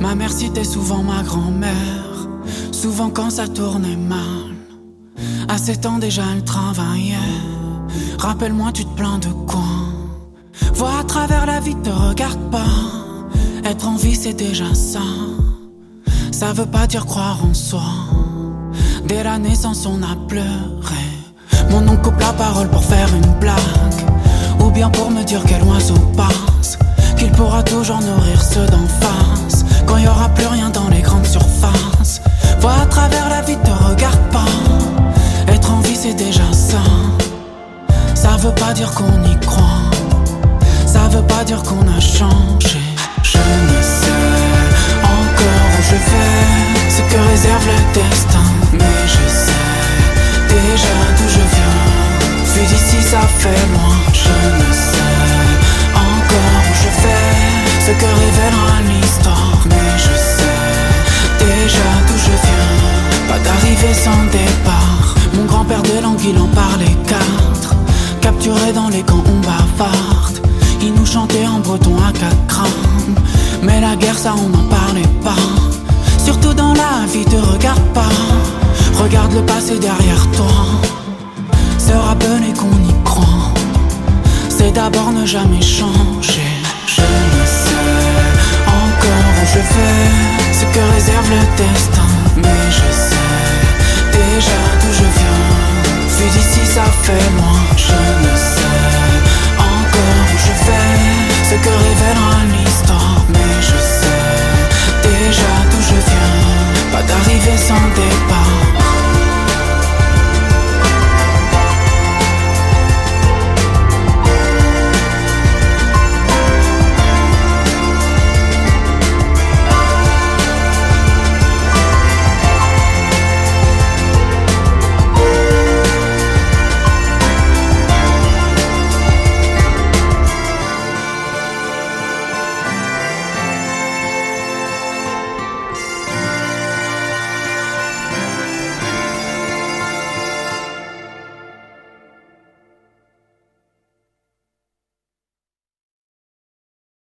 Ma mère citait souvent ma grand-mère, souvent quand ça tournait mal. À 7 ans déjà elle travaillait. Rappelle-moi, tu te plains de quoi? Vois à travers la vie, te regarde pas. Être en vie c'est déjà ça. Ça veut pas dire croire en soi. Dès la naissance on a pleuré. Mon oncle coupe la parole pour faire une blague, ou bien pour me dire quel oiseau passe, qu'il pourra toujours nourrir ceux d'en face quand y aura plus rien dans les grandes surfaces. Vois à travers la vie, te regarde pas. Être en vie c'est déjà ça. Ça veut pas dire qu'on y croit. Ça veut pas dire qu'on a changé. Je ne sais encore où je vais, ce que réserve le destin, mais je sais déjà d'où je viens. Vu d'ici ça fait loin. Je ne sais encore où je vais, ce que révélera l'histoire, mais je sais déjà d'où je viens. Pas d'arrivée sans départ. Mon grand-père de langue il en parlait 4. Capturé dans les camps on bavarde. Il nous chantait en breton à 4 crânes. Mais la guerre ça on n'en parlait pas. Surtout dans la vie, te regarde pas. Regarde le passé derrière toi. Se rappeler qu'on y croit, c'est d'abord ne jamais changer. Je ne sais encore où je vais, ce que réserve le destin, mais je sais déjà d'où je viens. Vu d'ici ça fait loin.